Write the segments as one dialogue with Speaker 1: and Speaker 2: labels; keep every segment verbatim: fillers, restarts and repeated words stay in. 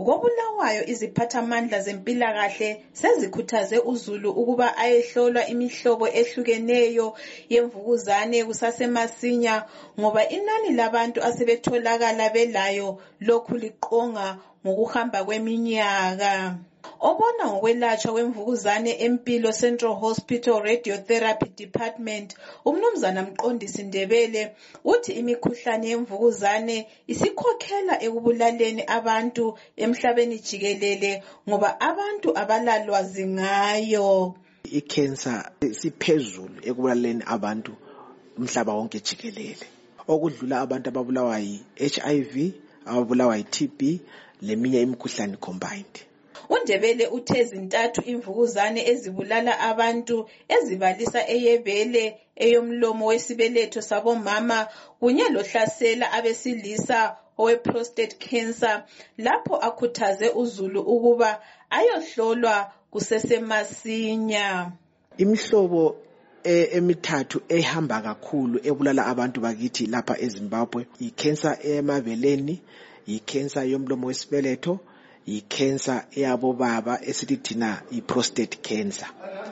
Speaker 1: koBulawayo iziphathamandla zempilakahle sezikhuthaze uzulu ukuba ayehlolwa imihlobo ehlukeneyo yemvukuzane kusasemasinya ngoba inani labantu asebetholakala belayo lokhu liqonga ngokuhamba kweminyaka. Obona ngokwelatshwa kwemvukuzane eMpilo Central Hospital Radiotherapy Department, umnumzana Mqondisi Ndebele uthi imikhuhlane yemvukuzane isikhokhela ekubulaleni abantu emhlabeni jikelele ngoba abantu abalalwazi ngayo.
Speaker 2: I-cancer siphezulu ekubulaleni abantu umhlaba wonke jikelele. Okudlula abantu ababulawa yi-H I V, ababulawa yi-T B, leminye imikhuhlane combined.
Speaker 1: uNdebele uthe zintathu imvukuzane ezibulala abantu ezibalisa eyebele, eyomlomo wesibeletho sabomama kunye lohlasela abesilisa owe-prostate cancer, lapho akhuthaze uzulu ukuba ayohlolwa kusesemasinya.
Speaker 2: Imihlobo emithathu ehamba kakhulu ebulala abantu bakithi lapha eZimbabwe i-cancer emabeleni, i-cancer yomlomo wesibeletho, i-cancer eyabobaba esithi thina i-prostate cancer.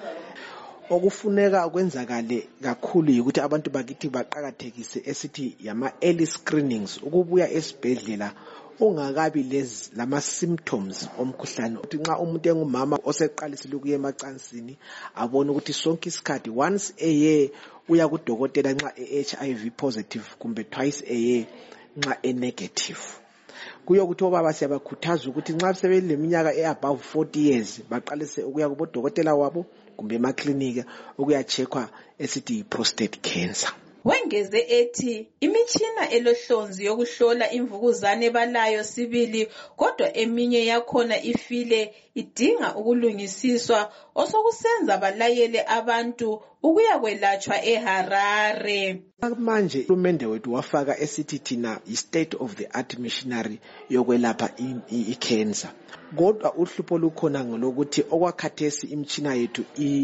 Speaker 2: Okufuneka kwenzakale kakhulu ukuthi abantu bakithi baqakathekise esithi yama early screenings, ukubuya esibhedlela ungakabi lezi lama symptoms omkhuhlane. Uthi nxa umuntu engumama oseqalisile ukuya emacansini abone ukuthi sonke isikhathi once a year uya kudokotela nxa e-H I V positive kumbe twice a year nxa e-negative. Kuyokuthi obaba siyabakhuthaza ukuthi nxa sebeleminyaka e-above forty years baqalise ukuya kubodokotela wabo kumbe emaklinika ukuyacheckwa esithi prostate cancer.
Speaker 1: Wengeze ethi imitshina elohlonzi yokuhlola imvukuzane balayo sibili, kodwa eminye yakhona ifile idinga ukulungisiswa osokusenza balayele abantu ukuya kwelatshwa eHarare.
Speaker 2: Manje uhulumende wethu wafaka esithi thina i-state of the art machinery yokwelapha i-cancer. Kodwa uhlupho lukhona ngolokuthi okwakhathesi imtshina yethu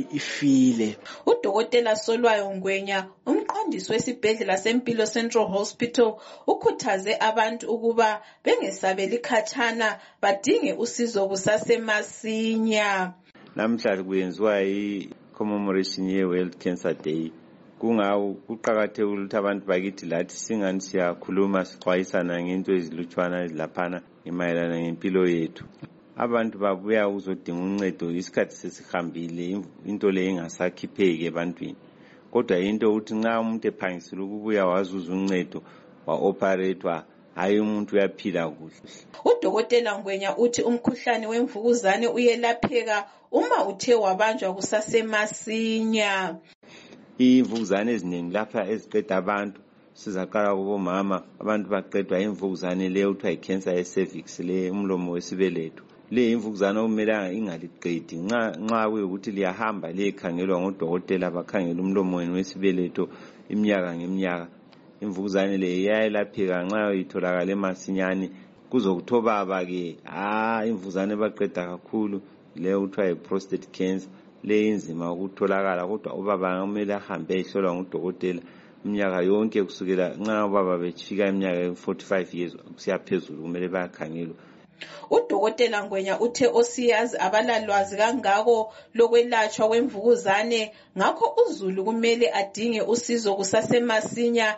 Speaker 2: ifile.
Speaker 1: Udokotela Solwayo Ngwenya, umqondisi wesibhedlela seMpilo Central Hospital, ukhuthaze abantu ukuba bengesabeli khatshana badinge usizo kusasemasinya.
Speaker 3: Namhlanje kuyenziwa i-commemoration ye-World Cancer Day. Kungawo kuqakathekile ukuthi abantu bakithi lathi singani siyakhuluma sixwayisana ngento ezilutshwana ezilaphana emayelana ngempilo yethu. Abantu babuya ukuzodinga uncedo isikhathi sesihambile, into le ingasakhipheki ebantwini. Kodwa into ukuthi nxa umuntu ephangisile ukubuya wazuza uncedo wa-operatewa, hayi umuntu uyaphila kuhle.
Speaker 1: Udokotela Ngwenya uthi umkhuhlane wemvukuzane uyelapheka uma uthe wabanjwa kusasemasinya.
Speaker 3: Imvukuzane eziningi lapha eziqeda abantu sizaqala kubomama, abantu baqedwa imvukuzane leyo kuthiwa yi-cancer ye-cervix, le umlomo wesibeletho. Le imvukuzane okumelanga ingaliqedi nxa nxa kuyikuthi liyahamba liyekhangelwa ngodokotela bakhangela umlomo wenu wesibeletho iminyaka ngeminyaka. Imvukuzane le iyayelapheka nxa itholakala emasinyane. Kuzokuthobaba ke ah imvukuzane baqeda kakhulu leyo kuthiwa yi-prostate cancer. Le inzima ukutholakala kodwa ubaba kumele ahambe ehlolwa ngudokotela iminyaka yonke kusukela nxa ubaba befika iminyaka e-forty-five years kusiya phezulu kumele bayakhangelwa.
Speaker 1: Udokotela Ngwenya uthe osiyazi abalalwazi kangako lokwelatshwa kwemvukuzane, ngakho uzulu kumele adinge usizo kusasemasinya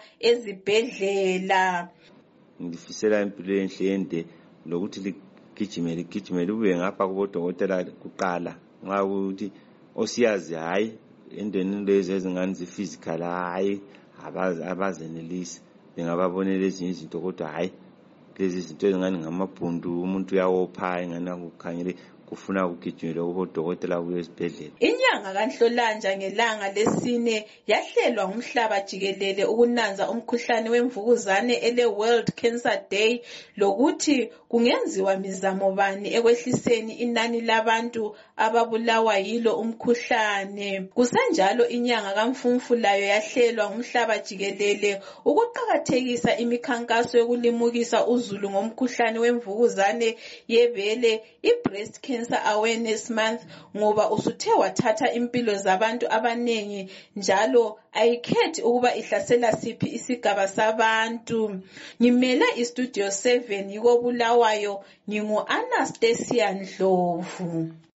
Speaker 1: ezibhedlela.
Speaker 3: Ngifisela impilo enhle ende lokuthi ligijime ligijime libuye ngapha kubodokotela kuqala nxa ukuthi osiyazi hayi endweni lezi ezingani zi-physical hayi abazenelisi bengababonela ezinye izinto kodwa hayi lezi zinto ezingani ngamabhundu umuntu uyawopha engani akukhangele kufuna ukugijimela kubodokotela kuye esibhedlela.
Speaker 1: Inyanga kaNhlolanja ngelanga lesine yahlelwa ngumhlaba jikelele ukunanza umkhuhlane wemvukuzane ele World Cancer Day, lokuthi kungenziwa mizamo bani ekwehliseni inani labantu ababulawa yilo umkhuhlane. Kusenjalo inyanga kaMfumfu layo yahlelwa ngumhlaba jikelele ukuqakathekisa imikhankaso yokulimukisa uzulu ngomkhuhlane wemvukuzane yebele, i-breast cancer Cancer Awareness Month ngoba usuthe wathatha impilo zabantu abanengi njalo ayikhethi ukuba ihlasela siphi isigaba sabantu. Ngimela iStudio seven yiko Bulawayo, ngingu Anastasia Ndlovu.